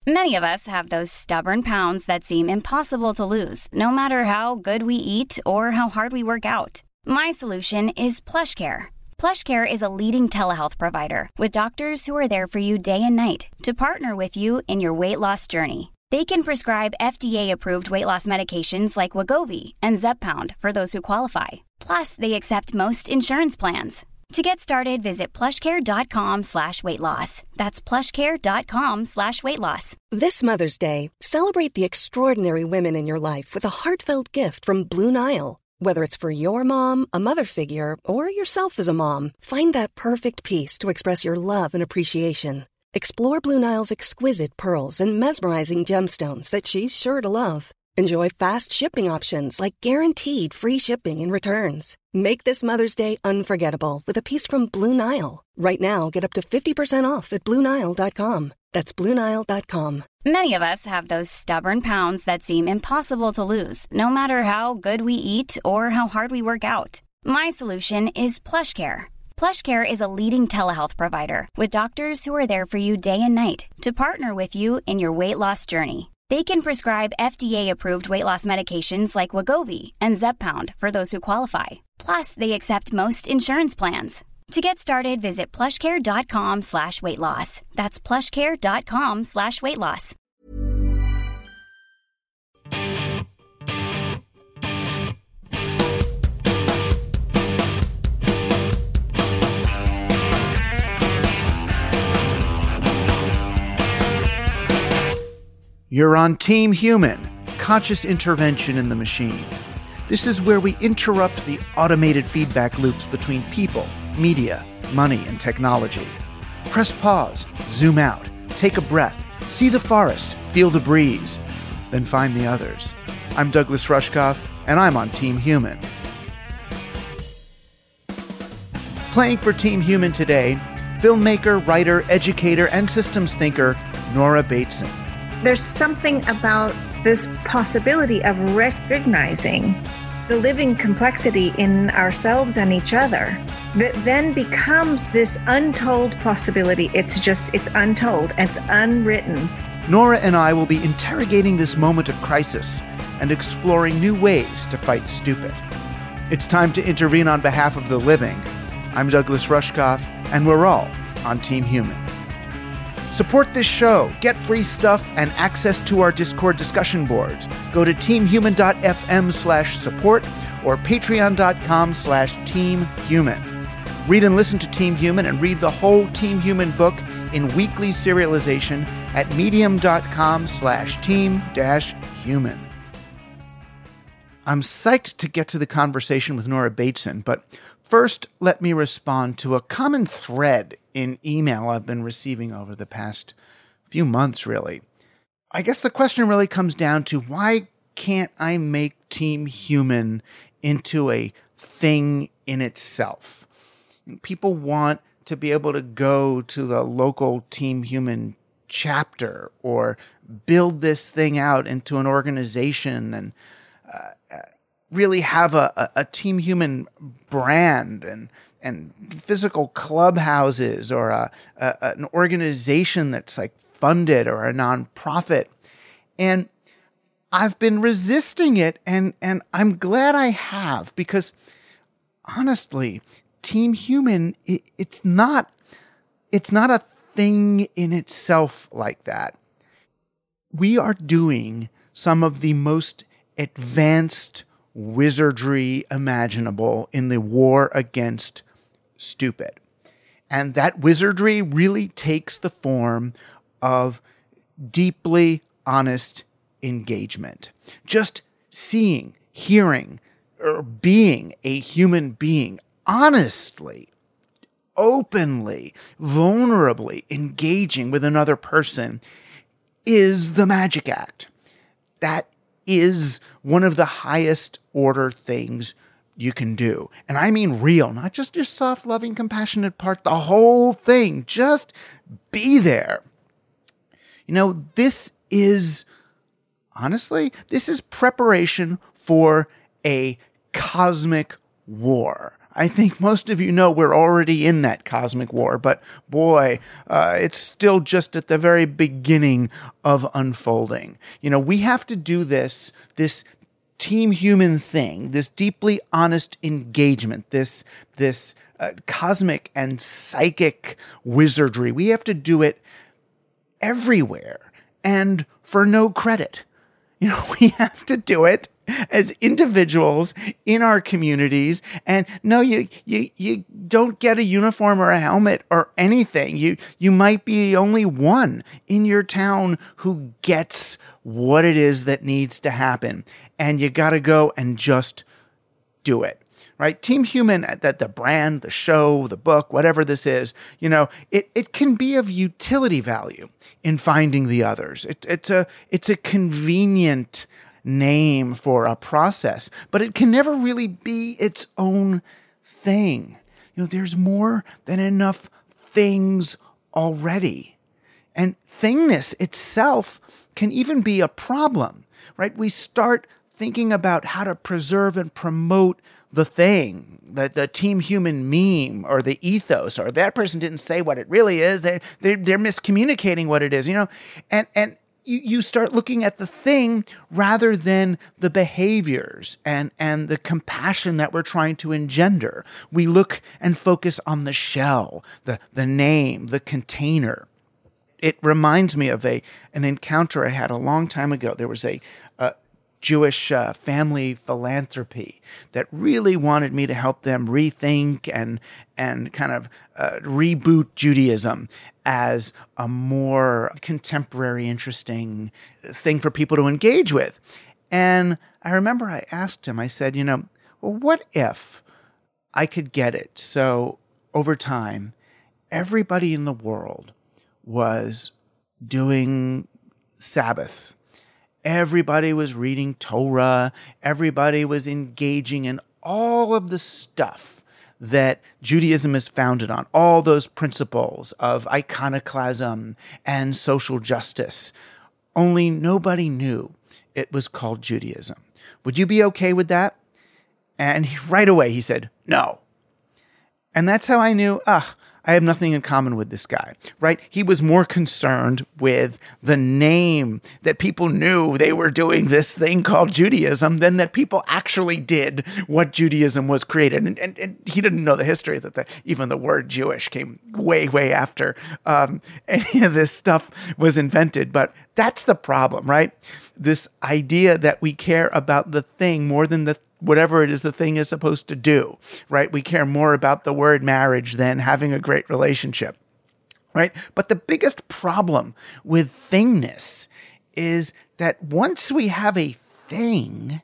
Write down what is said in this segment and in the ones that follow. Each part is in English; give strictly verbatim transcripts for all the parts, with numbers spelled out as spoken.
Many of us have those stubborn pounds that seem impossible to lose, no matter how good we eat or how hard we work out. My solution is PlushCare. PlushCare is a leading telehealth provider with doctors who are there for you day and night to partner with you in your weight loss journey. They can prescribe F D A-approved weight loss medications like Wegovy and Zepbound for those who qualify. Plus, they accept most insurance plans. To get started, visit plushcare.com slash weight loss. That's plushcare.com slash weight loss. This Mother's Day, celebrate the extraordinary women in your life with a heartfelt gift from Blue Nile. Whether it's for your mom, a mother figure, or yourself as a mom, find that perfect piece to express your love and appreciation. Explore Blue Nile's exquisite pearls and mesmerizing gemstones that she's sure to love. Enjoy fast shipping options like guaranteed free shipping and returns. Make this Mother's Day unforgettable with a piece from Blue Nile. Right now, get up to fifty percent off at Blue Nile dot com. That's Blue Nile dot com. Many of us have those stubborn pounds that seem impossible to lose, no matter how good we eat or how hard we work out. My solution is PlushCare. PlushCare is a leading telehealth provider with doctors who are there for you day and night to partner with you in your weight loss journey. They can prescribe F D A-approved weight loss medications like Wegovy and Zepbound for those who qualify. Plus, they accept most insurance plans. To get started, visit plushcare.com slash weight loss. That's plushcare.com slash weight loss. You're on Team Human, conscious intervention in the machine. This is where we interrupt the automated feedback loops between people, media, money, and technology. Press pause, zoom out, take a breath, see the forest, feel the breeze, then find the others. I'm Douglas Rushkoff, and I'm on Team Human. Playing for Team Human today, filmmaker, writer, educator, and systems thinker, Nora Bateson. There's something about this possibility of recognizing the living complexity in ourselves and each other that then becomes this untold possibility. It's just, it's untold, it's unwritten. Nora and I will be interrogating this moment of crisis and exploring new ways to fight stupid. It's time to intervene on behalf of the living. I'm Douglas Rushkoff, and we're all on Team Human. Support this show, get free stuff, and access to our Discord discussion boards. Go to teamhuman.fm slash support or patreon.com slash teamhuman. Read and listen to Team Human and read the whole Team Human book in weekly serialization at medium.com slash team dash human. I'm psyched to get to the conversation with Nora Bateson, but first, let me respond to a common thread in email I've been receiving over the past few months, really. I guess the question really comes down to, why can't I make Team Human into a thing in itself? People want to be able to go to the local Team Human chapter or build this thing out into an organization and uh, really have a, a, a Team Human brand and and physical clubhouses or a, a, an organization that's like funded or a nonprofit. And I've been resisting it, and, and I'm glad I have, because honestly, Team Human, it, it's not, it's not a thing in itself like that. We are doing some of the most advanced wizardry imaginable in the war against stupid. And that wizardry really takes the form of deeply honest engagement. Just seeing, hearing, or being a human being honestly, openly, vulnerably engaging with another person is the magic act. That is one of the highest order things you can do. And I mean real, not just your soft, loving, compassionate part, the whole thing. Just be there. You know, this is, honestly, this is preparation for a cosmic war. I think most of you know we're already in that cosmic war, but boy, uh, it's still just at the very beginning of unfolding. You know, we have to do this, this team human thing, this deeply honest engagement, this, this uh, cosmic and psychic wizardry. We have to do it everywhere and for no credit. You know, we have to do it as individuals in our communities. And no, you you you don't get a uniform or a helmet or anything. You you might be the only one in your town who gets what it is that needs to happen. And you got to go and just do it. Right? Team Human, that the brand, the show, the book, whatever this is, you know, it, it can be of utility value in finding the others. It, it's a it's a convenient name for a process, but it can never really be its own thing. You know, there's more than enough things already. And thingness itself can even be a problem, right? We start thinking about how to preserve and promote the thing, the, the Team Human meme or the ethos, or that person didn't say what it really is. They're, they're, they're miscommunicating what it is, you know, and, and, You, you start looking at the thing rather than the behaviors and, and the compassion that we're trying to engender. We look and focus on the shell, the, the name, the container. It reminds me of a an encounter I had a long time ago. There was a, a Jewish uh, family philanthropy that really wanted me to help them rethink and and kind of uh, reboot Judaism as a more contemporary, interesting thing for people to engage with. And I remember I asked him, I said, you know, well, what if I could get it so over time, everybody in the world was doing Sabbath. Everybody was reading Torah. Everybody was engaging in all of the stuff that Judaism is founded on, all those principles of iconoclasm and social justice. Only nobody knew it was called Judaism. Would you be okay with that? And he, right away he said, no. And that's how I knew, ah, I have nothing in common with this guy, right? He was more concerned with the name, that people knew they were doing this thing called Judaism, than that people actually did what Judaism was created. And, and, and he didn't know the history that the, even the word Jewish came way, way after um, any of this stuff was invented. But that's the problem, right? This idea that we care about the thing more than the whatever it is the thing is supposed to do, right? We care more about the word marriage than having a great relationship, right? But the biggest problem with thingness is that once we have a thing,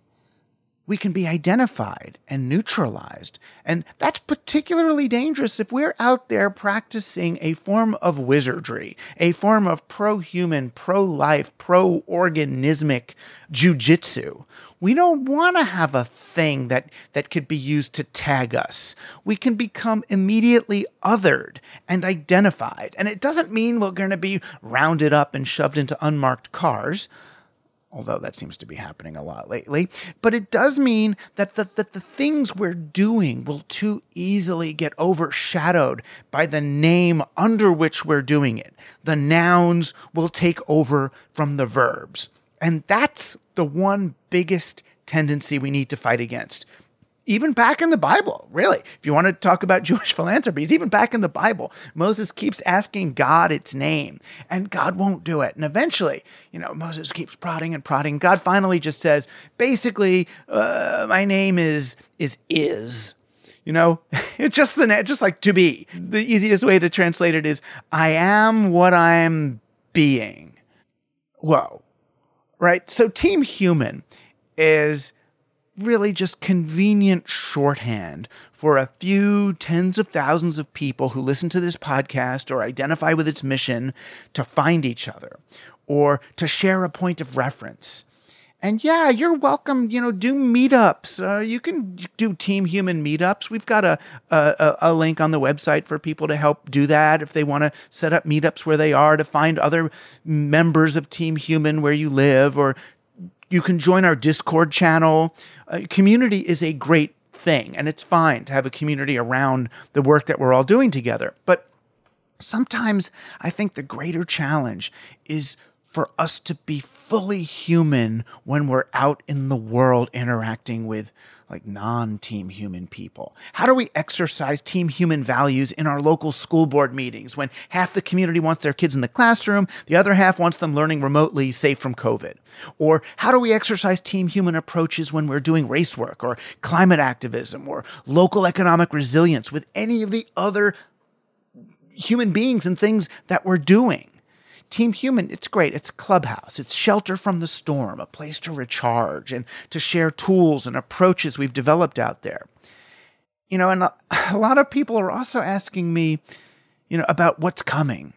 we can be identified and neutralized. And that's particularly dangerous if we're out there practicing a form of wizardry, a form of pro-human, pro-life, pro-organismic jujitsu. We don't want to have a thing that, that could be used to tag us. We can become immediately othered and identified. And it doesn't mean we're going to be rounded up and shoved into unmarked cars, although that seems to be happening a lot lately. But it does mean that the, that the things we're doing will too easily get overshadowed by the name under which we're doing it. The nouns will take over from the verbs. And that's the one biggest tendency we need to fight against. Even back in the Bible, really. If you want to talk about Jewish philanthropies, even back in the Bible, Moses keeps asking God its name, and God won't do it. And eventually, you know, Moses keeps prodding and prodding. God finally just says, basically, uh, my name is is is. You know, it's just the just like to be. The easiest way to translate it is, I am what I'm being. Whoa. Right? So Team Human is really just convenient shorthand for a few tens of thousands of people who listen to this podcast or identify with its mission to find each other or to share a point of reference. And yeah, you're welcome, you know, do meetups. Uh, you can do Team Human meetups. We've got a, a a link on the website for people to help do that if they want to set up meetups where they are, to find other members of Team Human where you live, or you can join our Discord channel. Uh, community is a great thing, and it's fine to have a community around the work that we're all doing together. But sometimes I think the greater challenge is for us to be fully human when we're out in the world interacting with like non-team human people. How do we exercise team human values in our local school board meetings when half the community wants their kids in the classroom, the other half wants them learning remotely, safe from COVID? Or how do we exercise team human approaches when we're doing race work or climate activism or local economic resilience with any of the other human beings and things that we're doing? Team Human, it's great. It's a clubhouse. It's shelter from the storm, a place to recharge and to share tools and approaches we've developed out there. You know, and a, a lot of people are also asking me, you know, about what's coming.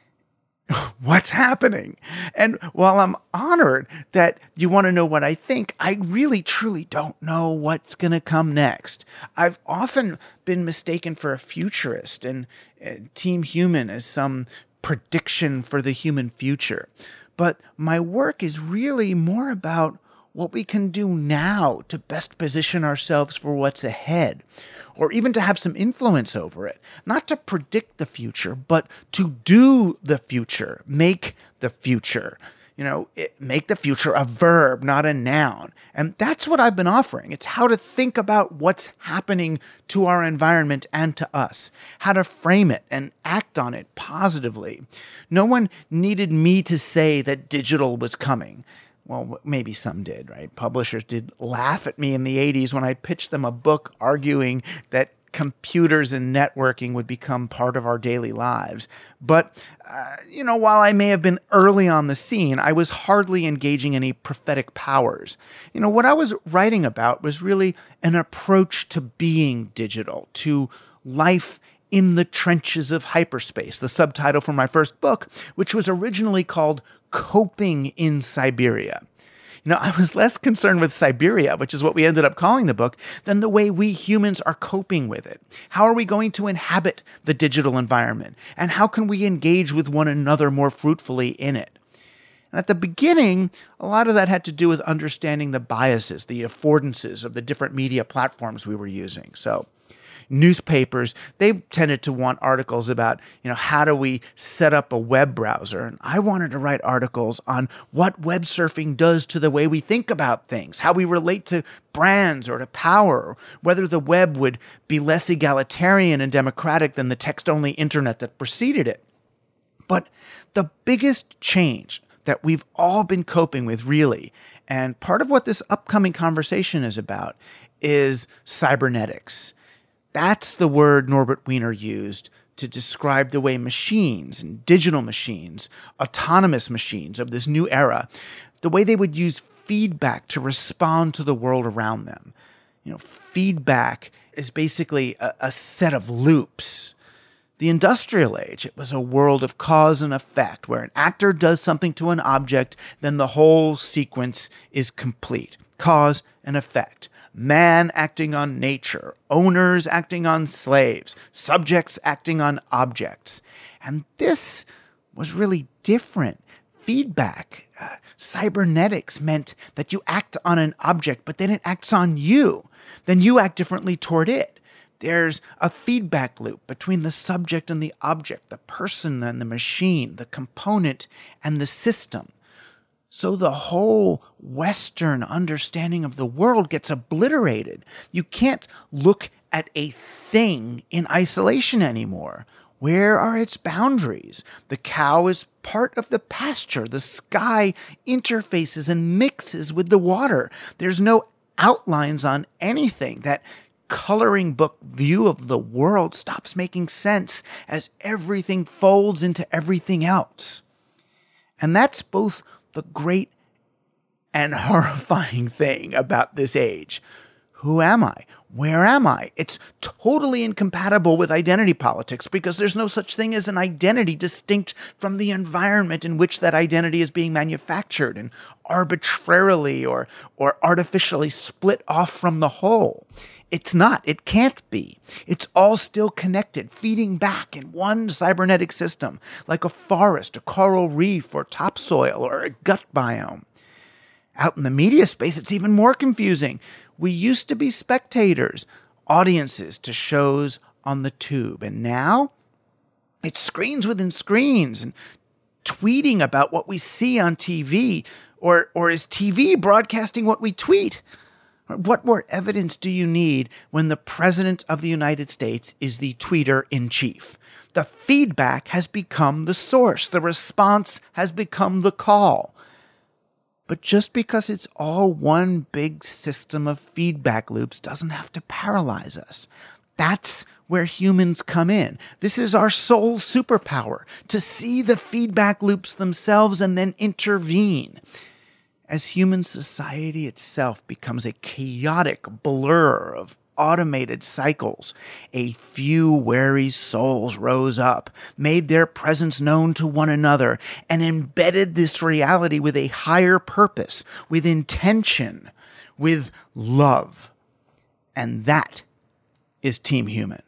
What's happening? And while I'm honored that you want to know what I think, I really, truly don't know what's going to come next. I've often been mistaken for a futurist and uh, Team Human as some prediction for the human future. But my work is really more about what we can do now to best position ourselves for what's ahead, or even to have some influence over it. Not to predict the future, but to do the future, make the future. You know, it, make the future a verb, not a noun. And that's what I've been offering. It's how to think about what's happening to our environment and to us, how to frame it and act on it positively. No one needed me to say that digital was coming. Well, maybe some did, right? Publishers did laugh at me in the eighties when I pitched them a book arguing that computers and networking would become part of our daily lives. But, uh, you know, while I may have been early on the scene, I was hardly engaging any prophetic powers. You know, what I was writing about was really an approach to being digital, to life in the trenches of hyperspace, the subtitle for my first book, which was originally called Coping in Siberia. You know, I was less concerned with Siberia, which is what we ended up calling the book, than the way we humans are coping with it. How are we going to inhabit the digital environment? And how can we engage with one another more fruitfully in it? And at the beginning, a lot of that had to do with understanding the biases, the affordances of the different media platforms we were using. So newspapers, they tended to want articles about, you know, how do we set up a web browser? And I wanted to write articles on what web surfing does to the way we think about things, how we relate to brands or to power, whether the web would be less egalitarian and democratic than the text-only internet that preceded it. But the biggest change that we've all been coping with, really, and part of what this upcoming conversation is about, is cybernetics. That's the word Norbert Wiener used to describe the way machines and digital machines, autonomous machines of this new era, the way they would use feedback to respond to the world around them. You know, feedback is basically a, a set of loops. The industrial age, it was a world of cause and effect, where an actor does something to an object, then the whole sequence is complete. Cause and effect. Man acting on nature, owners acting on slaves, subjects acting on objects. And this was really different. Feedback, uh, cybernetics meant that you act on an object, but then it acts on you. Then you act differently toward it. There's a feedback loop between the subject and the object, the person and the machine, the component and the system. So the whole Western understanding of the world gets obliterated. You can't look at a thing in isolation anymore. Where are its boundaries? The cow is part of the pasture. The sky interfaces and mixes with the water. There's no outlines on anything. That coloring book view of the world stops making sense as everything folds into everything else. And that's both the great and horrifying thing about this age. Who am I? Where am I? It's totally incompatible with identity politics because there's no such thing as an identity distinct from the environment in which that identity is being manufactured and arbitrarily or, or artificially split off from the whole. It's not. It can't be. It's all still connected, feeding back in one cybernetic system, like a forest, a coral reef, or topsoil, or a gut biome. Out in the media space, it's even more confusing. We used to be spectators, audiences to shows on the tube, and now it's screens within screens and tweeting about what we see on T V, or, or is T V broadcasting what we tweet? What more evidence do you need when the President of the United States is the tweeter-in-chief? The feedback has become the source. The response has become the call. But just because it's all one big system of feedback loops doesn't have to paralyze us. That's where humans come in. This is our sole superpower, to see the feedback loops themselves and then intervene. As human society itself becomes a chaotic blur of automated cycles, a few wary souls rose up, made their presence known to one another, and embedded this reality with a higher purpose, with intention, with love. And that is Team Human.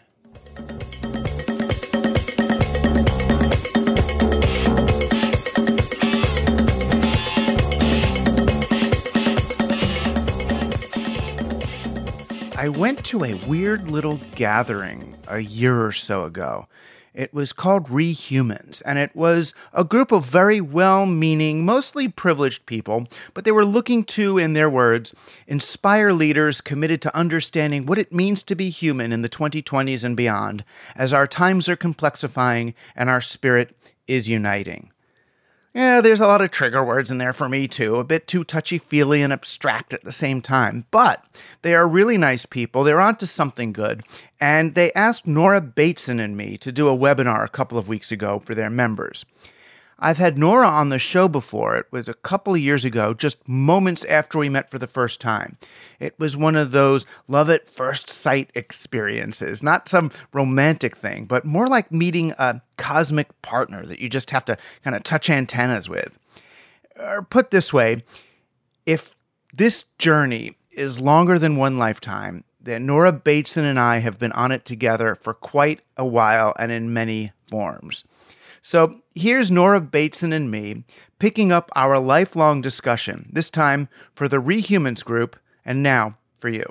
I went to a weird little gathering a year or so ago. It was called Rehumans, and it was a group of very well-meaning, mostly privileged people, but they were looking to, in their words, inspire leaders committed to understanding what it means to be human in the twenty twenties and beyond, as our times are complexifying and our spirit is uniting. Yeah, there's a lot of trigger words in there for me, too, a bit too touchy-feely and abstract at the same time. But they are really nice people, they're onto something good, and they asked Nora Bateson and me to do a webinar a couple of weeks ago for their members. I've had Nora on the show before. It was a couple of years ago, just moments after we met for the first time. It was one of those love at first sight experiences, not some romantic thing, but more like meeting a cosmic partner that you just have to kind of touch antennas with. Or put this way, if this journey is longer than one lifetime, then Nora Bateson and I have been on it together for quite a while and in many forms. So here's Nora Bateson and me picking up our lifelong discussion, this time for the Rehumans group, and now for you.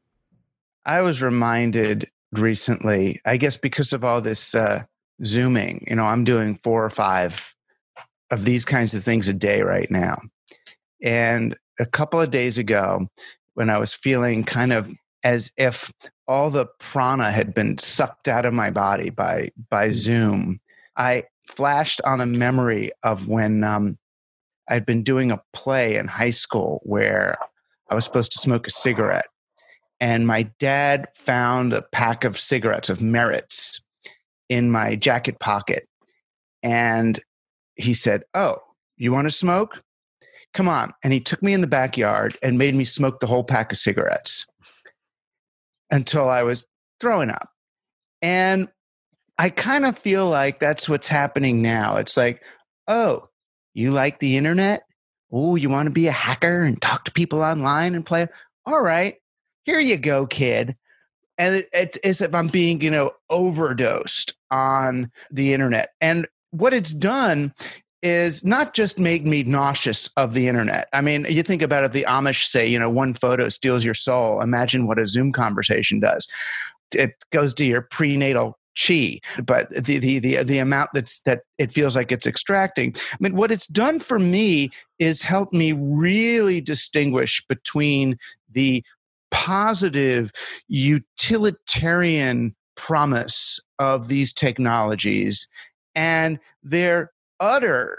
I was reminded recently, I guess because of all this uh, Zooming, you know, I'm doing four or five of these kinds of things a day right now. And a couple of days ago, when I was feeling kind of as if all the prana had been sucked out of my body by, by Zoom, I flashed on a memory of when um, I'd been doing a play in high school where I was supposed to smoke a cigarette. And my dad found a pack of cigarettes, of Merits, in my jacket pocket. And he said, "Oh, you want to smoke? Come on." And he took me in the backyard and made me smoke the whole pack of cigarettes until I was throwing up. And I kind of feel like that's what's happening now. It's like, oh, you like the internet? Oh, you want to be a hacker and talk to people online and play? All right, here you go, kid. And it, it's as if I'm being, you know, overdosed on the internet. And what it's done is not just make me nauseous of the internet. I mean, you think about it, the Amish say, you know, one photo steals your soul. Imagine what a Zoom conversation does. It goes to your prenatal chi, but the, the the the amount that's that it feels like it's extracting. I mean, what it's done for me is help me really distinguish between the positive utilitarian promise of these technologies and their utter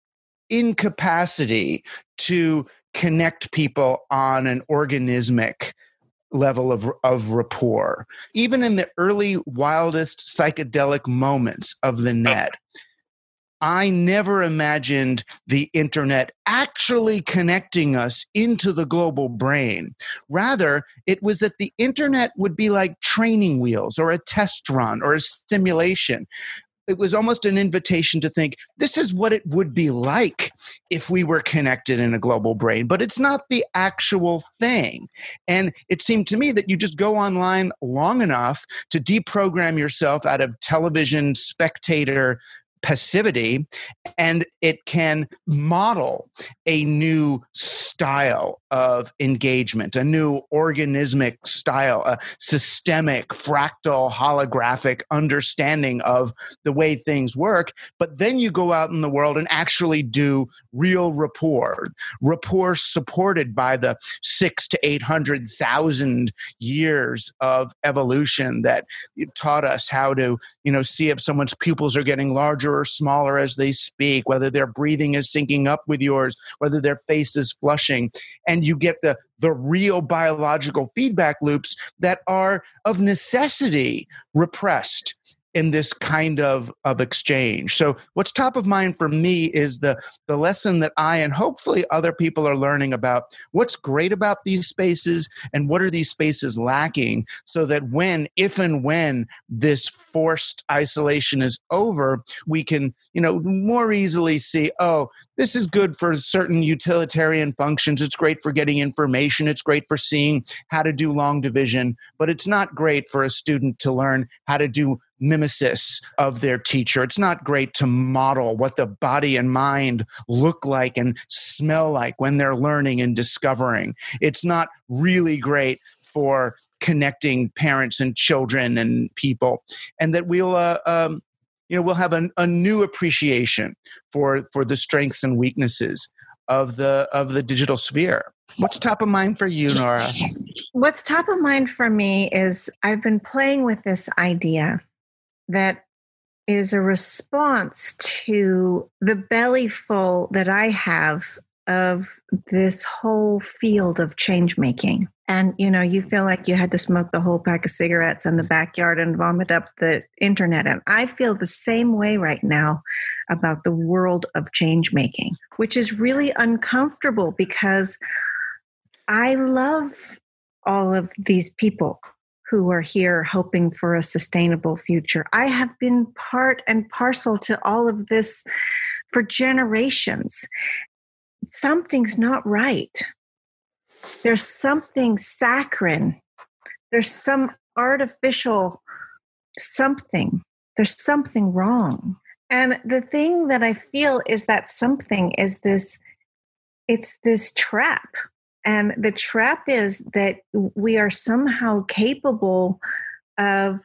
incapacity to connect people on an organismic level of, of rapport. Even in the early, wildest psychedelic moments of the net, I never imagined the internet actually connecting us into the global brain. Rather, it was that the internet would be like training wheels or a test run or a simulation. It was almost an invitation to think, this is what it would be like if we were connected in a global brain, but it's not the actual thing. And it seemed to me that you just go online long enough to deprogram yourself out of television spectator passivity, and it can model a new style of engagement, a new organismic style, a systemic, fractal, holographic understanding of the way things work. But then you go out in the world and actually do real rapport, rapport supported by the six to eight hundred thousand years of evolution that taught us how to, you know, see if someone's pupils are getting larger or smaller as they speak, whether their breathing is syncing up with yours, whether their face is flushing. And you get the, the real biological feedback loops that are of necessity repressed in this kind of, of exchange. So what's top of mind for me is the, the lesson that I and hopefully other people are learning about what's great about these spaces and what are these spaces lacking, so that when, if and when this forced isolation is over, we can, you know, more easily see, oh, this is good for certain utilitarian functions. It's great for getting information. It's great for seeing how to do long division, but it's not great for a student to learn how to do mimesis of their teacher. It's not great to model what the body and mind look like and smell like when they're learning and discovering. It's not really great for connecting parents and children and people. And that we'll, uh, um, you know, we'll have a, a new appreciation for, for the strengths and weaknesses of the, of the digital sphere. What's top of mind for you, Nora? What's top of mind for me is I've been playing with this idea that is a response to the bellyful that I have of this whole field of change making. And, you know, you feel like you had to smoke the whole pack of cigarettes in the backyard and vomit up the internet. And I feel the same way right now about the world of change making, which is really uncomfortable because I love all of these people who are here hoping for a sustainable future. I have been part and parcel to all of this for generations. Something's not right. There's something saccharine. There's some artificial something. There's something wrong. And the thing that I feel is that something is this, it's this trap. And the trap is that we are somehow capable of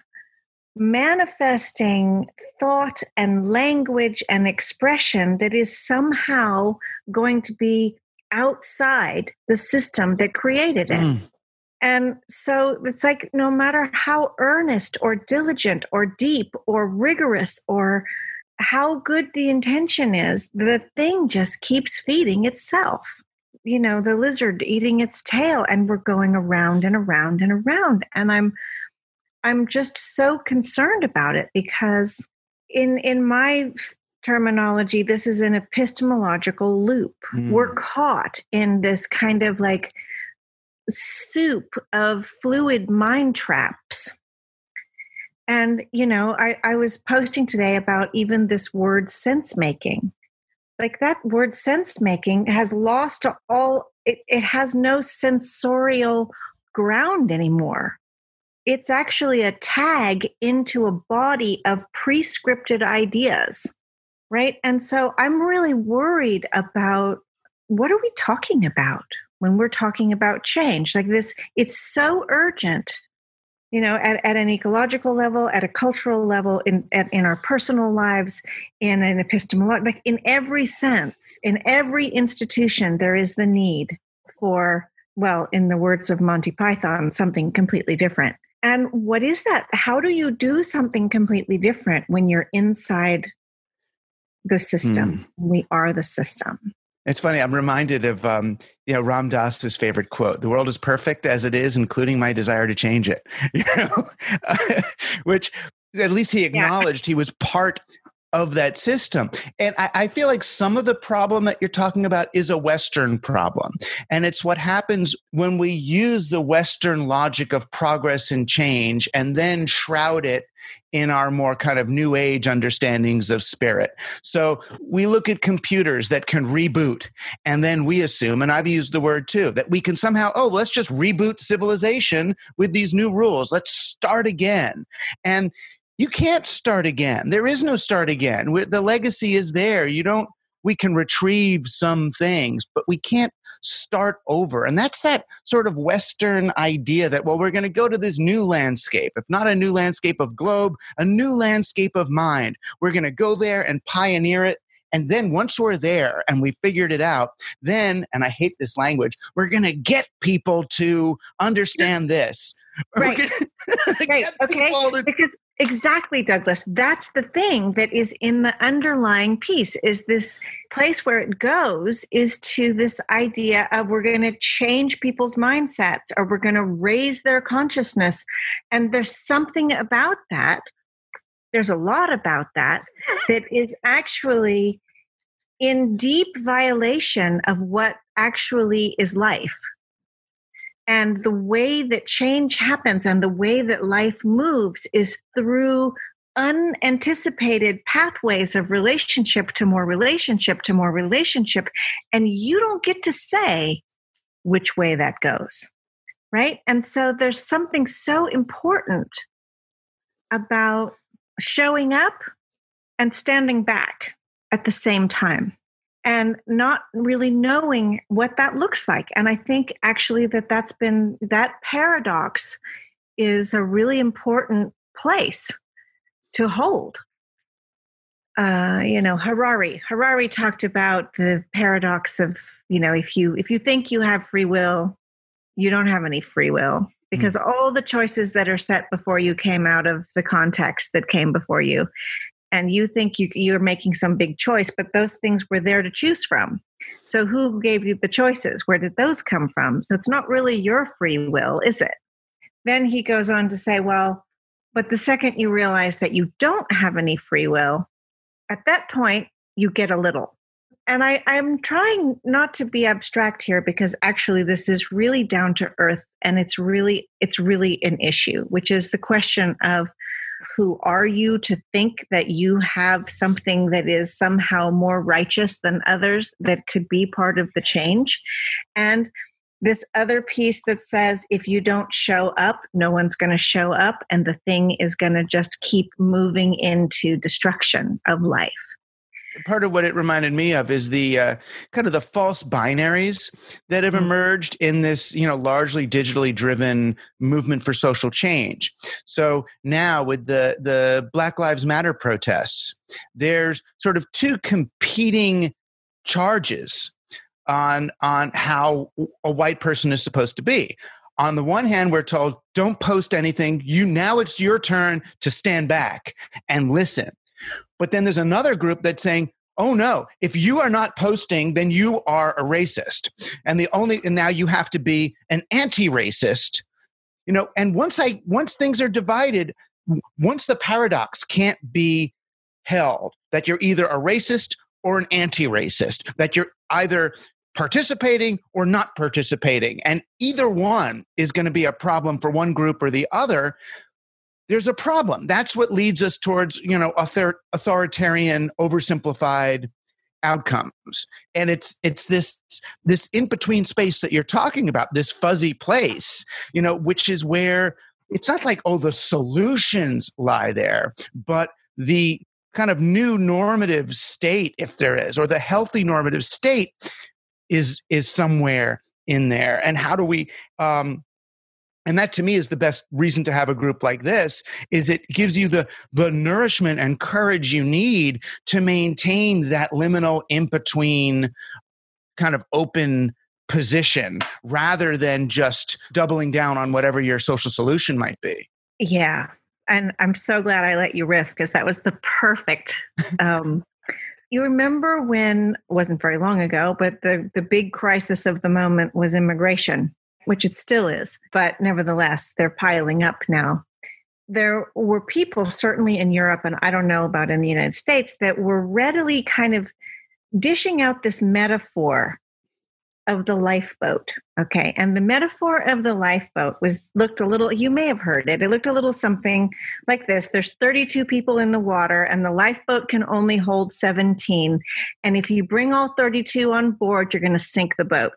manifesting thought and language and expression that is somehow going to be outside the system that created it. Mm. And so it's like no matter how earnest or diligent or deep or rigorous or how good the intention is, the thing just keeps feeding itself. You know, the lizard eating its tail, and we're going around and around and around. And I'm, I'm just so concerned about it because in, in my terminology, this is an epistemological loop. Mm. We're caught in this kind of like soup of fluid mind traps. And, you know, I, I was posting today about even this word sense making. Like that word sense making has lost all, it, it has no sensorial ground anymore. It's actually a tag into a body of prescripted ideas, right? And so I'm really worried about what are we talking about when we're talking about change? Like this, it's so urgent. You know, at, at an ecological level, at a cultural level, in at, in our personal lives, in an epistemological, like in every sense, in every institution, there is the need for, well, in the words of Monty Python, something completely different. And what is that? How do you do something completely different when you're inside the system? Mm. We are the system. It's funny. I'm reminded of, um, you know, Ram Dass's favorite quote: "The world is perfect as it is, including my desire to change it." You know, which at least he acknowledged yeah. he was part of that system. And I, I feel like some of the problem that you're talking about is a Western problem. And it's what happens when we use the Western logic of progress and change and then shroud it in our more kind of new age understandings of spirit. So we look at computers that can reboot, and then we assume, and I've used the word too, that we can somehow, oh, let's just reboot civilization with these new rules. Let's start again. And you can't start again. There is no start again. The legacy is there. You don't we can retrieve some things, but we can't start over. And that's that sort of Western idea that, well, we're going to go to this new landscape. If not a new landscape of globe, a new landscape of mind. We're going to go there and pioneer it. And then once we're there and we figured it out, then, and I hate this language, we're going to get people to understand this. Right. Right. Okay. To- because exactly, Douglas, that's the thing that is in the underlying piece, is this place where it goes is to this idea of we're going to change people's mindsets, or we're going to raise their consciousness. And there's something about that. There's a lot about that that is actually in deep violation of what actually is life. And the way that change happens and the way that life moves is through unanticipated pathways of relationship to more relationship to more relationship. And you don't get to say which way that goes, right? And so there's something so important about showing up and standing back at the same time, and not really knowing what that looks like. And I think actually that that's been, that paradox is a really important place to hold. Uh, you know, Harari, Harari talked about the paradox of, you know, if you, if you think you have free will, you don't have any free will, because mm. all the choices that are set before you came out of the context that came before you. And you think you, you're making some big choice, but those things were there to choose from. So who gave you the choices? Where did those come from? So it's not really your free will, is it? Then he goes on to say, well, but the second you realize that you don't have any free will, at that point, you get a little. And I, I'm trying not to be abstract here, because actually this is really down to earth, and it's really, it's really an issue, which is the question of, who are you to think that you have something that is somehow more righteous than others that could be part of the change? And this other piece that says, if you don't show up, no one's going to show up, and the thing is going to just keep moving into destruction of life. Part of what it reminded me of is the uh, kind of the false binaries that have emerged in this, you know, largely digitally driven movement for social change. So now with the, the Black Lives Matter protests, there's sort of two competing charges on, on how a white person is supposed to be. On the one hand, we're told, don't post anything. You now it's your turn to stand back and listen. But then there's another group that's saying, oh no, if you are not posting, then you are a racist. And the only, and now you have to be an anti-racist, you know, and once I, once things are divided, once the paradox can't be held that you're either a racist or an anti-racist, that you're either participating or not participating, and either one is going to be a problem for one group or the other, there's a problem. That's what leads us towards, you know, author- authoritarian, oversimplified outcomes. And it's it's this this in-between space that you're talking about, this fuzzy place, you know, which is where it's not like, oh, the solutions lie there, but the kind of new normative state, if there is, or the healthy normative state is is somewhere in there. And how do we um And that to me is the best reason to have a group like this, is it gives you the, the nourishment and courage you need to maintain that liminal in-between kind of open position, rather than just doubling down on whatever your social solution might be. Yeah. And I'm so glad I let you riff, because that was the perfect. Um, you remember when, it wasn't very long ago, but the, the big crisis of the moment was immigration, which it still is, but nevertheless, they're piling up now. There were people, certainly in Europe, and I don't know about in the United States, that were readily kind of dishing out this metaphor of the lifeboat. Okay. And the metaphor of the lifeboat was looked a little, you may have heard it. It looked a little something like this. There's thirty-two people in the water, and the lifeboat can only hold seventeen. And if you bring all thirty-two on board, you're going to sink the boat.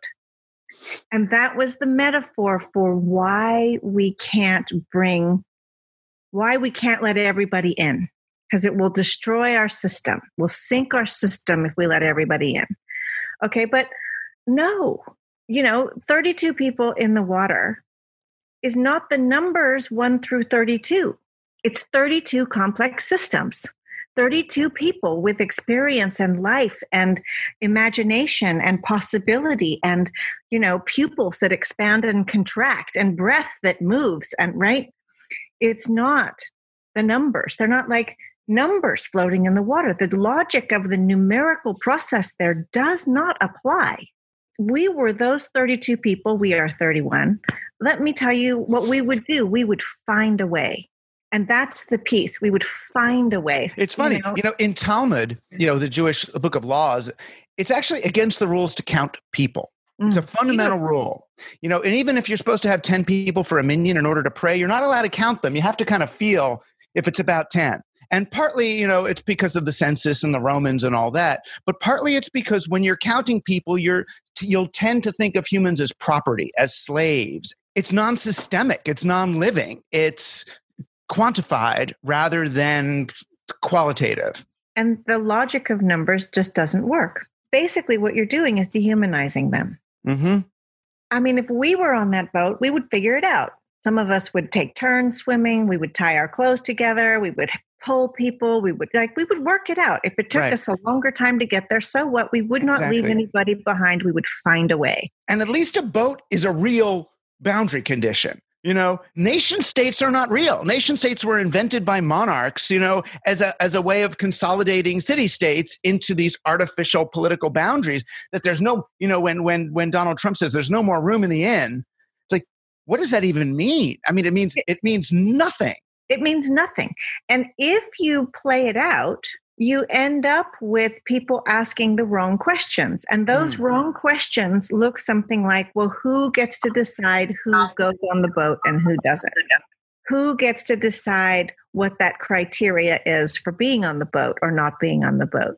And that was the metaphor for why we can't bring, why we can't let everybody in. because it will destroy our system. We'll sink our system if we let everybody in. Okay, but no, you know, thirty-two people in the water is not the numbers one through thirty-two. It's thirty-two complex systems, thirty-two people with experience and life and imagination and possibility and, you know, pupils that expand and contract and breath that moves. And right, it's not the numbers. They're not like numbers floating in the water. The logic of the numerical process there does not apply. We were those thirty-two people. We are thirty-one. Let me tell you what we would do. We would find a way. And that's the piece. We would find a way. It's funny. You know, you know, in Talmud, you know, the Jewish book of laws, it's actually against the rules to count people. It's a fundamental yeah. rule. You know, and even if you're supposed to have ten people for a minyan in order to pray, you're not allowed to count them. You have to kind of feel if it's about ten. And partly, you know, it's because of the census and the Romans and all that. But partly it's because when you're counting people, you're you'll tend to think of humans as property, as slaves. It's non-systemic. It's non-living. It's quantified rather than qualitative. And the logic of numbers just doesn't work. Basically, what you're doing is dehumanizing them. Mm-hmm. I mean, if we were on that boat, we would figure it out. Some of us would take turns swimming. We would tie our clothes together. We would pull people. We would like, we would work it out. If it took right. us a longer time to get there, so what? We would not exactly. leave anybody behind. We would find a way. And at least a boat is a real boundary condition. You know, nation states are not real. Nation states were invented by monarchs, you know, as a as a way of consolidating city states into these artificial political boundaries that there's no, you know, when when when Donald Trump says there's no more room in the inn, it's like, what does that even mean? I mean, it means it means nothing. It means nothing. And if you play it out, you end up with people asking the wrong questions. And those mm. wrong questions look something like, well, who gets to decide who goes on the boat and who doesn't? Who gets to decide what that criteria is for being on the boat or not being on the boat?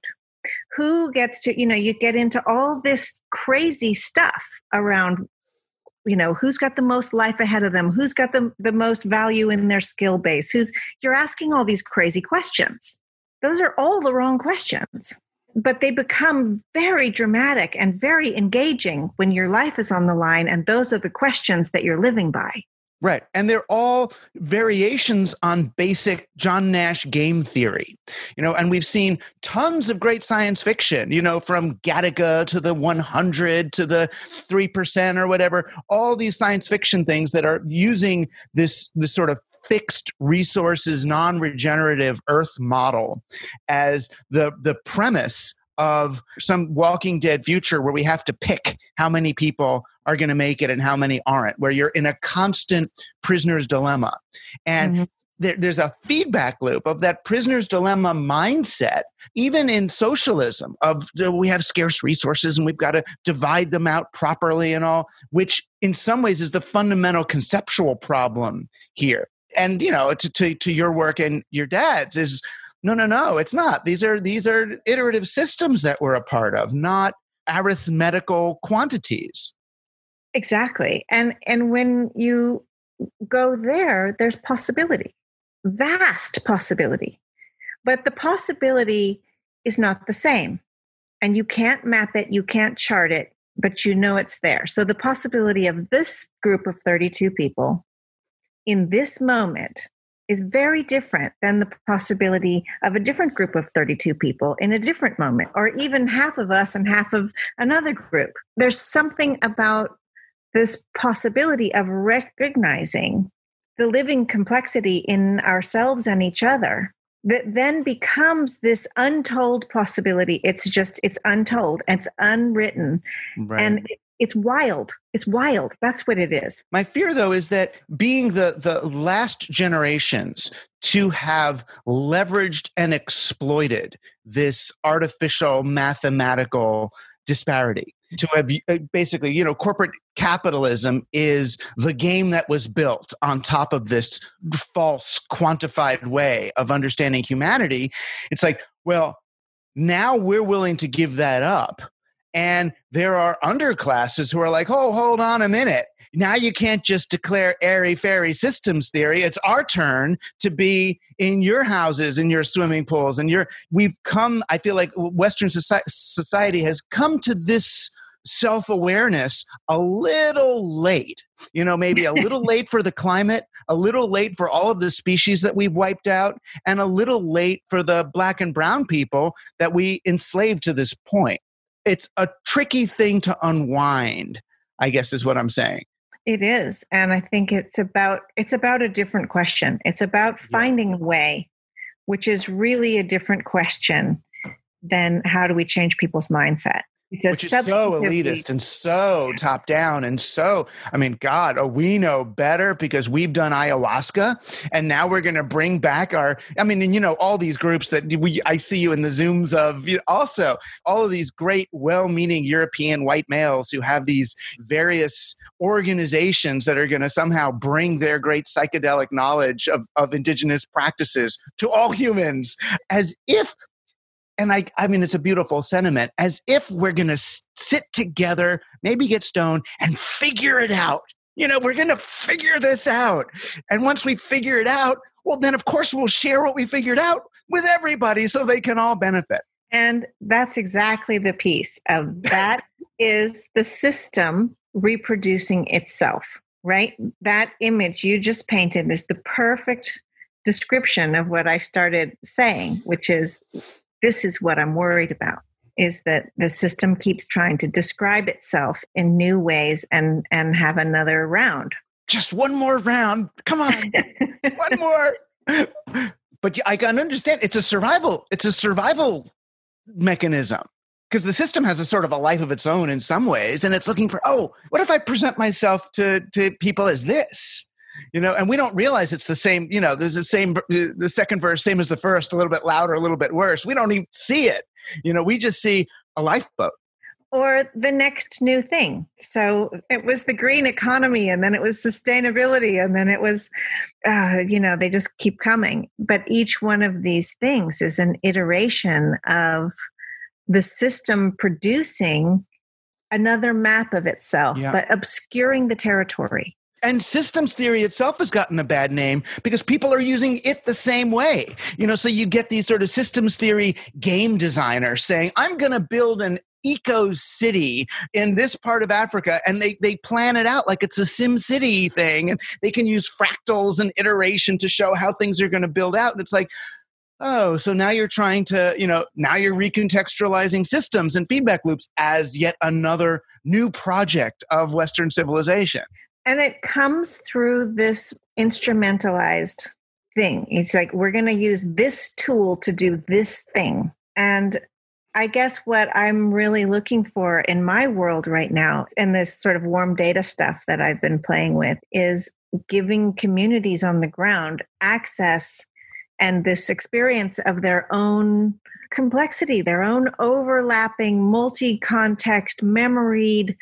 Who gets to, you know, you get into all this crazy stuff around, you know, who's got the most life ahead of them? Who's got the, the most value in their skill base? Who's, you're asking all these crazy questions. Those are all the wrong questions, but they become very dramatic and very engaging when your life is on the line. And those are the questions that you're living by. Right. And they're all variations on basic John Nash game theory, you know, and we've seen tons of great science fiction, you know, from Gattaca to the one hundred to the three percent or whatever, all these science fiction things that are using this, this sort of fixed resources, non-regenerative Earth model as the, the premise of some Walking Dead future where we have to pick how many people are going to make it and how many aren't, where you're in a constant prisoner's dilemma. And mm-hmm. there, there's a feedback loop of that prisoner's dilemma mindset, even in socialism, of we have scarce resources and we've got to divide them out properly and all, which in some ways is the fundamental conceptual problem here. And, you know, to, to, to your work and your dad's is, no, no, no, it's not. These are these are iterative systems that we're a part of, not arithmetical quantities. Exactly. And and when you go there, there's possibility, vast possibility. But the possibility is not the same. And you can't map it, you can't chart it, but you know it's there. So the possibility of this group of thirty-two people in this moment is very different than the possibility of a different group of thirty-two people in a different moment, or even half of us and half of another group. There's something about this possibility of recognizing the living complexity in ourselves and each other that then becomes this untold possibility. It's just, it's untold, it's unwritten. Right. And it, it's wild. It's wild. That's what it is. My fear, though, is that being the, the last generations to have leveraged and exploited this artificial mathematical disparity, to have basically, you know, corporate capitalism is the game that was built on top of this false quantified way of understanding humanity. It's like, well, now we're willing to give that up. And there are underclasses who are like, oh, hold on a minute. now you can't just declare airy-fairy systems theory. It's our turn to be in your houses, in your swimming pools. And your, we've come, I feel like Western soci- society has come to this self-awareness a little late. You know, maybe a little late for the climate, a little late for all of the species that we've wiped out, and a little late for the black and brown people that we enslaved to this point. It's a tricky thing to unwind, I guess is what I'm saying. It is. And I think it's about it's about a different question. It's about finding a way, which is really a different question than how do we change people's mindset. It's Which is so elitist and so top down and so, I mean, God, oh, we know better because we've done ayahuasca and now we're going to bring back our, I mean, and you know, all these groups that we, I see you in the Zooms of, you know, also all of these great, well-meaning European white males who have these various organizations that are going to somehow bring their great psychedelic knowledge of, of indigenous practices to all humans, as if And I, I mean, it's a beautiful sentiment, as if we're going to sit together, maybe get stoned and figure it out. You know, we're going to figure this out. And once we figure it out, well, then of course we'll share what we figured out with everybody so they can all benefit. And that's exactly the piece of that is the system reproducing itself, right? That image you just painted is the perfect description of what I started saying, which is, this is what I'm worried about, is that the system keeps trying to describe itself in new ways and, and have another round. Just one more round. Come on. One more. But I can understand it's a survival. It's a survival mechanism because the system has a sort of a life of its own in some ways. And it's looking for, oh, what if I present myself to, to people as this? You know, and we don't realize it's the same, you know, there's the same, the second verse, same as the first, a little bit louder, a little bit worse. We don't even see it. You know, we just see a lifeboat. Or the next new thing. So it was the green economy, and then it was sustainability, and then it was, uh, you know, they just keep coming. But each one of these things is an iteration of the system producing another map of itself, yeah. but obscuring the territory. And systems theory itself has gotten a bad name because people are using it the same way. You know, so you get these sort of systems theory game designers saying, I'm going to build an eco city in this part of Africa. And they, they plan it out like it's a Sim City thing. And they can use fractals and iteration to show how things are going to build out. And it's like, oh, so now you're trying to, you know, now you're recontextualizing systems and feedback loops as yet another new project of Western civilization. And it comes through this instrumentalized thing. It's like, we're going to use this tool to do this thing. And I guess what I'm really looking for in my world right now, and this sort of warm data stuff that I've been playing with, is giving communities on the ground access and this experience of their own complexity, their own overlapping, multi-context, memoried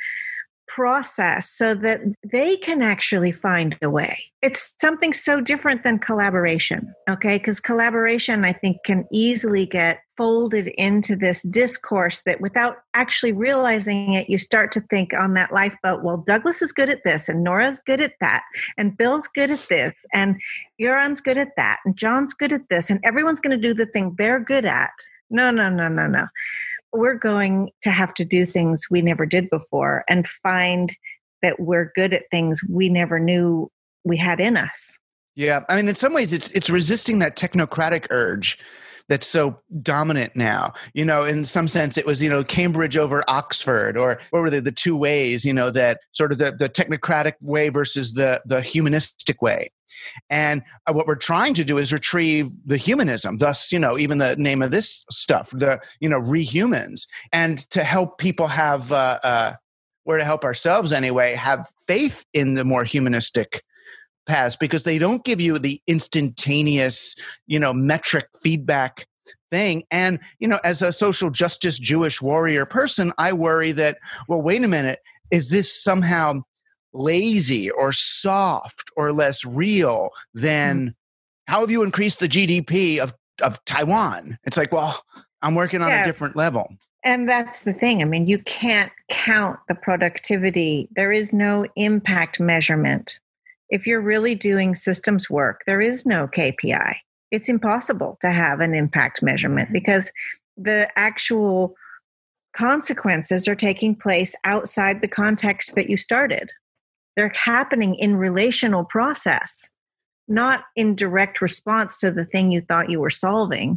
process so that they can actually find a way. It's something so different than collaboration, okay? Because collaboration, I think, can easily get folded into this discourse that without actually realizing it, you start to think on that lifeboat, well, Douglas is good at this, and Nora's good at that, and Bill's good at this, and Euron's good at that, and John's good at this, and everyone's going to do the thing they're good at. No, no, no, no, no. We're going to have to do things we never did before and find that we're good at things we never knew we had in us. Yeah. I mean, in some ways, it's it's resisting that technocratic urge that's so dominant now. You know, in some sense, it was, you know, Cambridge over Oxford, or what were they, the two ways, you know, that sort of the, the technocratic way versus the, the humanistic way. And what we're trying to do is retrieve the humanism, thus, you know, even the name of this stuff, the, you know, rehumans, and to help people have, uh, uh, or to help ourselves anyway, have faith in the more humanistic paths, because they don't give you the instantaneous, you know, metric feedback thing. And, you know, as a social justice Jewish warrior person, I worry that, well, wait a minute, is this somehow lazy or soft or less real than mm. how have you increased the G D P of, of Taiwan? It's like, well, I'm working on yeah. a different level. And that's the thing. I mean, you can't count the productivity. There is no impact measurement. If you're really doing systems work, there is no K P I. It's impossible to have an impact measurement because the actual consequences are taking place outside the context that you started. They're happening in relational process, not in direct response to the thing you thought you were solving.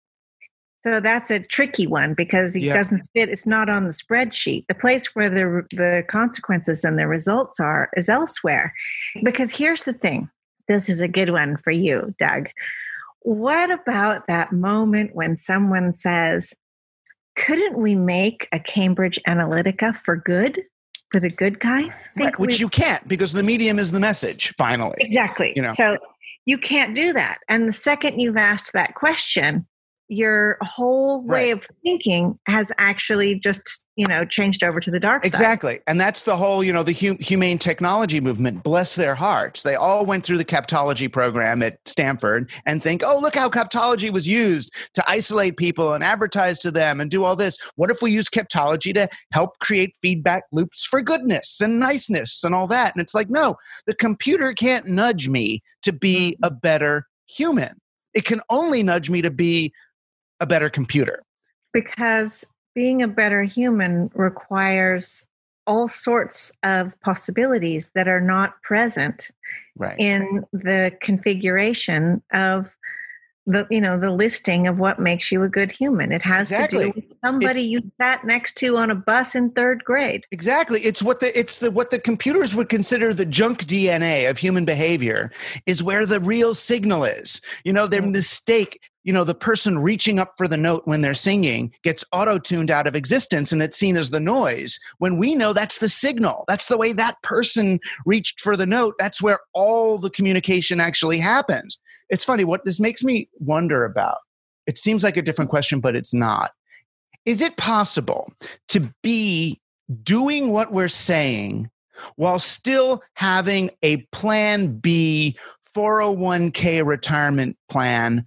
So that's a tricky one because it yeah. doesn't fit. It's not on the spreadsheet. The place where the the consequences and the results are is elsewhere. Because here's the thing. This is a good one for you, Doug. What about that moment when someone says, couldn't we make a Cambridge Analytica for good? For the good guys? Right, which you can't because the medium is the message, finally. Exactly. You know? So you can't do that. And the second you've asked that question, your whole way right. of thinking has actually just, you know, changed over to the dark side. Exactly. And that's the whole, you know, the hum- humane technology movement, bless their hearts. They all went through the Captology program at Stanford and think, oh, look how Captology was used to isolate people and advertise to them and do all this. What if we use Captology to help create feedback loops for goodness and niceness and all that? And it's like, no, the computer can't nudge me to be a better human. It can only nudge me to be a better computer. Because being a better human requires all sorts of possibilities that are not present right. in the configuration of the, you know, the listing of what makes you a good human. It has exactly. to do with somebody it's, you sat next to on a bus in third grade. Exactly. It's what the it's the what the computers would consider the junk D N A of human behavior is where the real signal is. You know, their mistake. You know, the person reaching up for the note when they're singing gets auto-tuned out of existence and it's seen as the noise. When we know that's the signal, that's the way that person reached for the note. That's where all the communication actually happens. It's funny, what this makes me wonder about, it seems like a different question, but it's not. Is it possible to be doing what we're saying while still having a plan B four oh one k retirement plan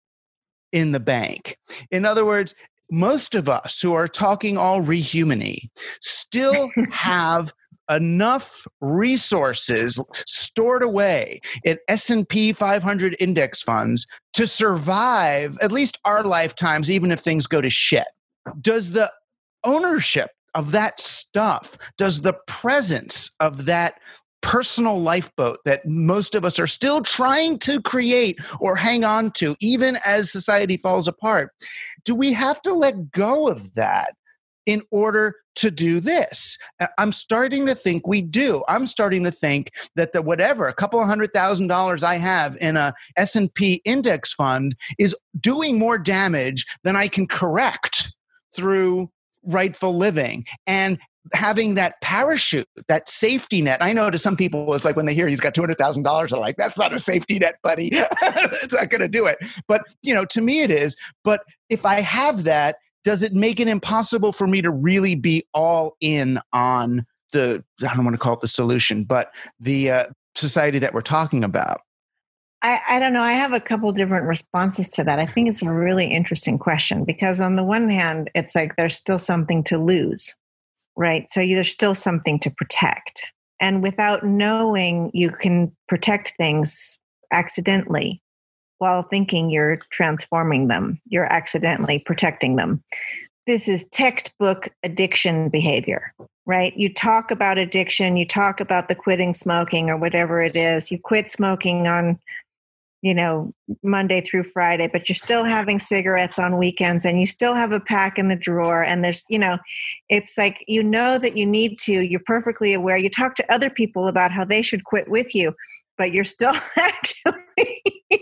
in the bank? In other words, most of us who are talking all rehumany still have enough resources stored away in S and P five hundred index funds to survive at least our lifetimes, even if things go to shit. Does the ownership of that stuff, does the presence of that personal lifeboat that most of us are still trying to create or hang on to, even as society falls apart, do we have to let go of that in order to do this? I'm starting to think we do. I'm starting to think that the whatever, a couple of hundred thousand dollars I have in a S and P index fund is doing more damage than I can correct through rightful living. And having that parachute, that safety net. I know to some people, it's like when they hear he's got two hundred thousand dollars, they're like, that's not a safety net, buddy. It's not going to do it. But, you know, to me it is. But if I have that, does it make it impossible for me to really be all in on the, I don't want to call it the solution, but the uh, society that we're talking about? I, I don't know. I have a couple different responses to that. I think it's a really interesting question because on the one hand, it's like there's still something to lose. Right. So there's still something to protect. And without knowing, you can protect things accidentally while thinking you're transforming them. You're accidentally protecting them. This is textbook addiction behavior, right? You talk about addiction, you talk about the quitting smoking or whatever it is. You quit smoking on, you know, Monday through Friday, but you're still having cigarettes on weekends and you still have a pack in the drawer. And there's, you know, it's like, you know that you need to, you're perfectly aware. You talk to other people about how they should quit with you, but you're still actually,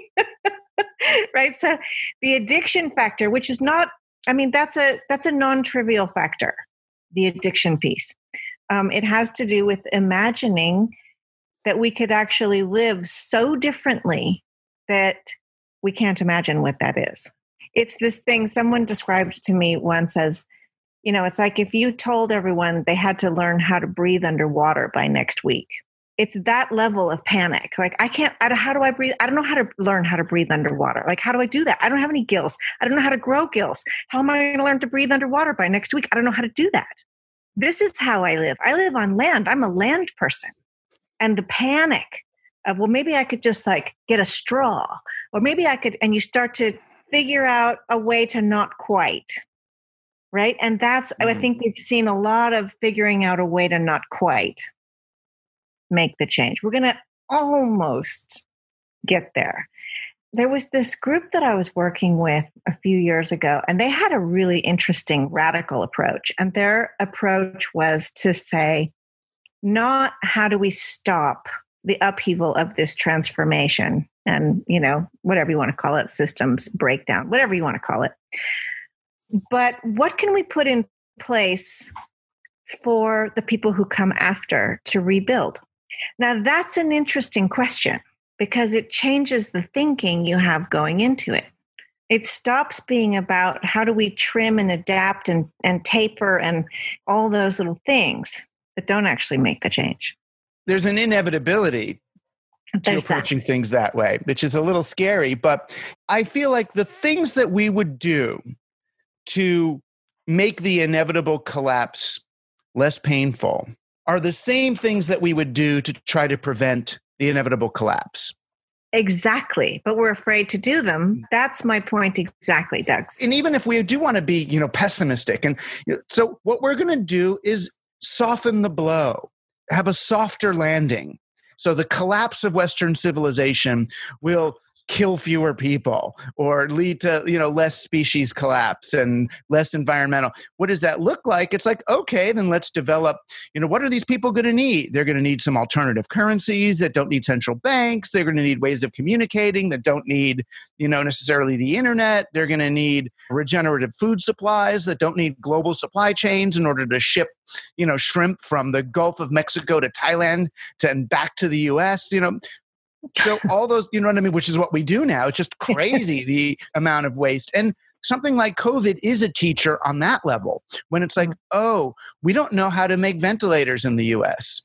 right? So the addiction factor, which is not, I mean, that's a, that's a non-trivial factor, the addiction piece. Um, it has to do with imagining that we could actually live so differently that we can't imagine what that is. It's this thing someone described to me once as, you know, it's like if you told everyone they had to learn how to breathe underwater by next week. It's that level of panic. Like, I can't, I don't, how do I breathe? I don't know how to learn how to breathe underwater. Like, how do I do that? I don't have any gills. I don't know how to grow gills. How am I going to learn to breathe underwater by next week? I don't know how to do that. This is how I live. I live on land. I'm a land person. And the panic of, well, maybe I could just like get a straw, or maybe I could, and you start to figure out a way to not quite, right? And that's, mm-hmm. I think we've seen a lot of figuring out a way to not quite make the change. We're going to almost get there. There was this group that I was working with a few years ago, and they had a really interesting radical approach. And their approach was to say, not how do we stop the upheaval of this transformation and, you know, whatever you want to call it, systems breakdown, whatever you want to call it. But what can we put in place for the people who come after to rebuild? Now, that's an interesting question because it changes the thinking you have going into it. It stops being about how do we trim and adapt and, and taper and all those little things that don't actually make the change. There's an inevitability There's to approaching that. things that way, which is a little scary. But I feel like the things that we would do to make the inevitable collapse less painful are the same things that we would do to try to prevent the inevitable collapse. Exactly. But we're afraid to do them. That's my point exactly, Doug. And even if we do want to be, you know, pessimistic, and you know, so what we're going to do is soften the blow, have a softer landing. So the collapse of Western civilization will kill fewer people or lead to, you know, less species collapse and less environmental. What does that look like? It's like, okay, then let's develop, you know, what are these people going to need? They're going to need some alternative currencies that don't need central banks. They're going to need ways of communicating that don't need, you know, necessarily the internet. They're going to need regenerative food supplies that don't need global supply chains in order to ship, you know, shrimp from the Gulf of Mexico to Thailand to, and back to the U S, you know. So all those, you know what I mean, which is what we do now. It's just crazy, the amount of waste. And something like COVID is a teacher on that level, when it's like, oh, we don't know how to make ventilators in the U S,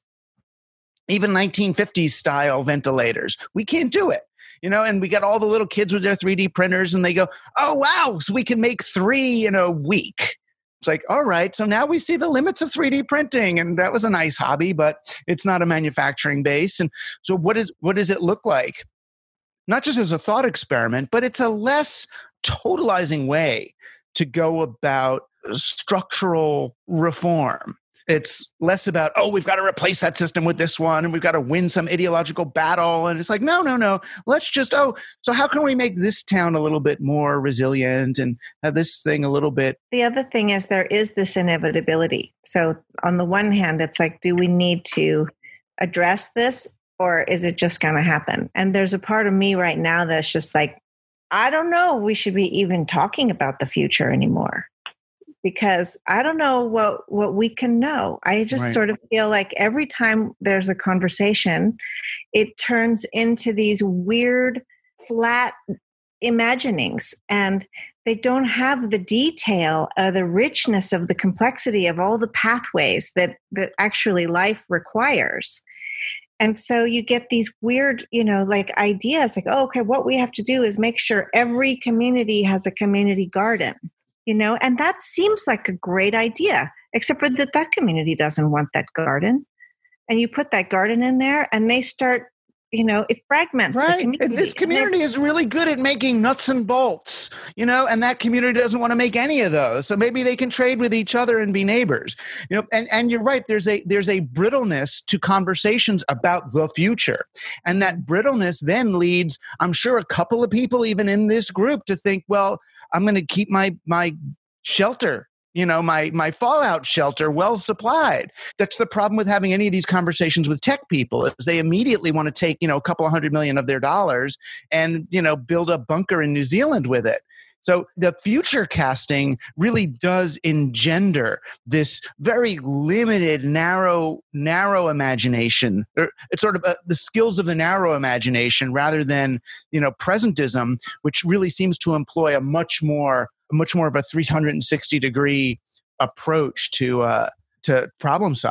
even nineteen fifties style ventilators. We can't do it, you know, and we got all the little kids with their three D printers and they go, oh, wow, so we can make three in a week. It's like, all right, so now we see the limits of three D printing, and that was a nice hobby, but it's not a manufacturing base. And so what is what does it look like? Not just as a thought experiment, but it's a less totalizing way to go about structural reform. It's less about, oh, we've got to replace that system with this one, and we've got to win some ideological battle. And it's like, no, no, no. Let's just, oh, so how can we make this town a little bit more resilient and have this thing a little bit? The other thing is there is this inevitability. So on the one hand, it's like, do we need to address this, or is it just going to happen? And there's a part of me right now that's just like, I don't know if we should be even talking about the future anymore. Because I don't know what, what we can know. I just Right. sort of feel like every time there's a conversation, it turns into these weird, flat imaginings. And they don't have the detail, uh, the richness of the complexity of all the pathways that, that actually life requires. And so you get these weird, you know, like ideas like, oh, okay, what we have to do is make sure every community has a community garden. You know, and that seems like a great idea, except for that that community doesn't want that garden. And you put that garden in there and they start, you know, it fragments. Right. The community. And this community is really good at making nuts and bolts, you know, and that community doesn't want to make any of those. So maybe they can trade with each other and be neighbors. You know, and, and you're right, there's a there's a brittleness to conversations about the future. And that brittleness then leads, I'm sure, a couple of people even in this group to think, well, I'm going to keep my my shelter, you know, my my fallout shelter well supplied. That's the problem with having any of these conversations with tech people, is they immediately want to take, you know, a couple of hundred million of their dollars and, you know, build a bunker in New Zealand with it. So the future casting really does engender this very limited, narrow, narrow imagination. It's sort of a, the skills of the narrow imagination rather than, you know, presentism, which really seems to employ a much more, much more of a three hundred sixty degree approach to uh, to problem solving.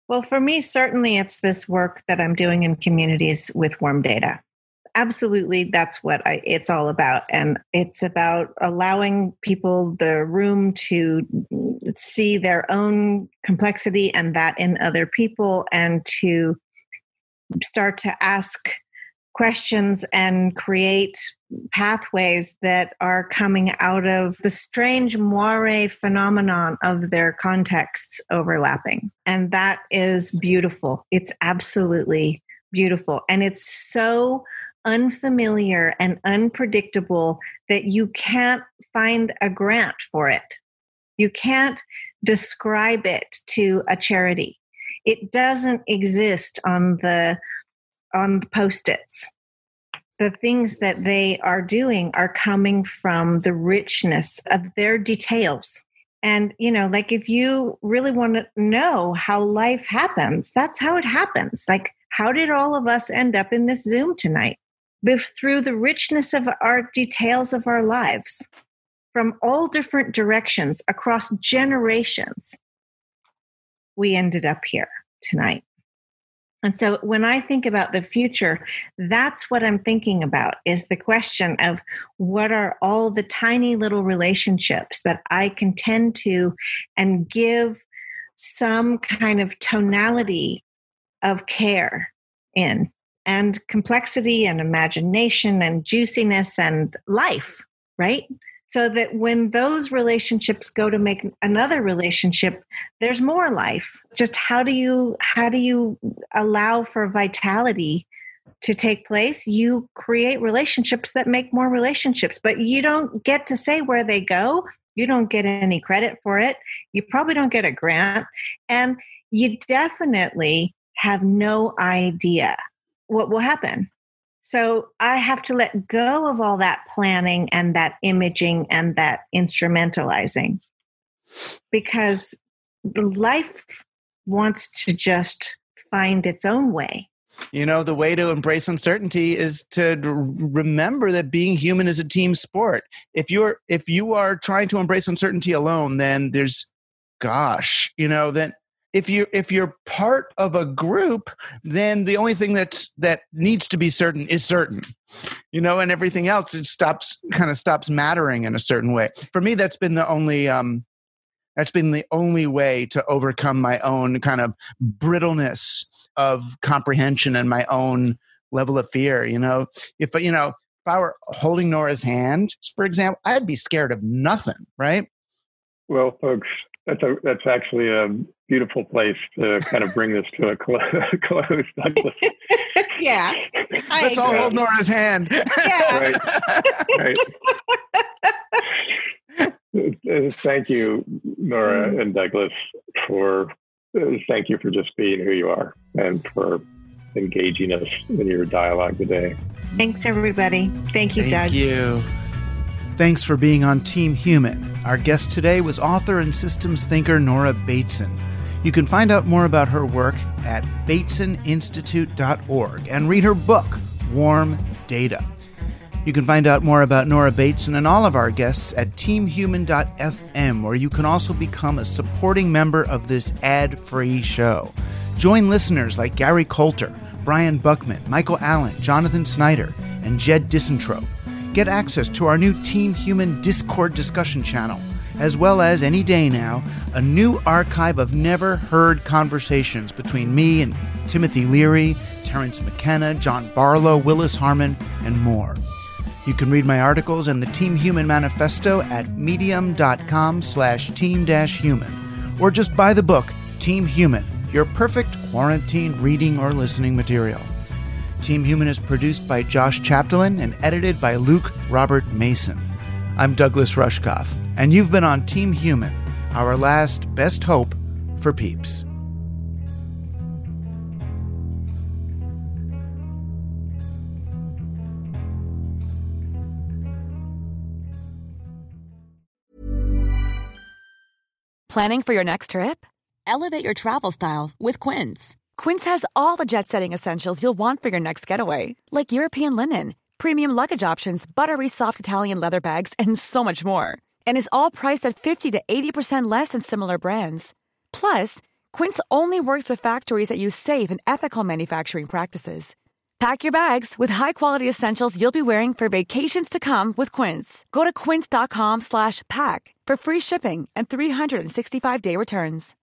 Well, for me, certainly it's this work that I'm doing in communities with warm data. Absolutely, that's what I, it's all about. And it's about allowing people the room to see their own complexity and that in other people, and to start to ask questions and create pathways that are coming out of the strange moire phenomenon of their contexts overlapping. And that is beautiful. It's absolutely beautiful. And it's so unfamiliar and unpredictable that you can't find a grant for it. You can't describe it to a charity. It doesn't exist on the on the Post-its. The things that they are doing are coming from the richness of their details. And, you know, like if you really want to know how life happens, that's how it happens. Like, how did all of us end up in this Zoom tonight? Through the richness of our details of our lives, from all different directions, across generations, we ended up here tonight. And so when I think about the future, that's what I'm thinking about, is the question of what are all the tiny little relationships that I can tend to and give some kind of tonality of care in, and complexity and imagination and juiciness and life, right? So that when those relationships go to make another relationship, there's more life. Just how do you how do you allow for vitality to take place? You create relationships that make more relationships, but you don't get to say where they go. You don't get any credit for it. You probably don't get a grant. And you definitely have no idea what will happen. So I have to let go of all that planning and that imaging and that instrumentalizing, because life wants to just find its own way. You know, the way to embrace uncertainty is to remember that being human is a team sport. If you're if you are trying to embrace uncertainty alone, then there's, gosh, you know, then If you if you're part of a group, then the only thing that's that needs to be certain is certain, you know, and everything else it stops kind of stops mattering in a certain way. For me, that's been the only um, that's been the only way to overcome my own kind of brittleness of comprehension and my own level of fear. You know, if you know if I were holding Nora's hand, for example, I'd be scared of nothing, right? Well, folks, that's a that's actually a beautiful place to kind of bring this to a close, Douglas. Yeah. Let's all hold Nora's hand. Yeah. Right. Right. Thank you, Nora and Douglas, for thank you for just being who you are and for engaging us in your dialogue today. Thanks, everybody. Thank you, Thank Doug. Thank you. Thanks for being on Team Human. Our guest today was author and systems thinker Nora Bateson. You can find out more about her work at bateson institute dot org and read her book, Warm Data. You can find out more about Nora Bateson and all of our guests at team human dot f m, where you can also become a supporting member of this ad-free show. Join listeners like Gary Coulter, Brian Buckman, Michael Allen, Jonathan Snyder, and Jed Disentrope. Get access to our new Team Human Discord discussion channel, as well as, any day now, a new archive of never-heard conversations between me and Timothy Leary, Terrence McKenna, John Barlow, Willis Harmon, and more. You can read my articles and the Team Human Manifesto at medium.com slash team-human, or just buy the book, Team Human, your perfect quarantine reading or listening material. Team Human is produced by Josh Chapdelaine and edited by Luke Robert Mason. I'm Douglas Rushkoff, and you've been on Team Human, our last best hope for peeps. Planning for your next trip? Elevate your travel style with Quince. Quince has all the jet-setting essentials you'll want for your next getaway, like European linen, premium luggage options, buttery soft Italian leather bags, and so much more. And is all priced at fifty to eighty percent less than similar brands. Plus, Quince only works with factories that use safe and ethical manufacturing practices. Pack your bags with high-quality essentials you'll be wearing for vacations to come with Quince. Go to quince.com slash pack for free shipping and three sixty-five day returns.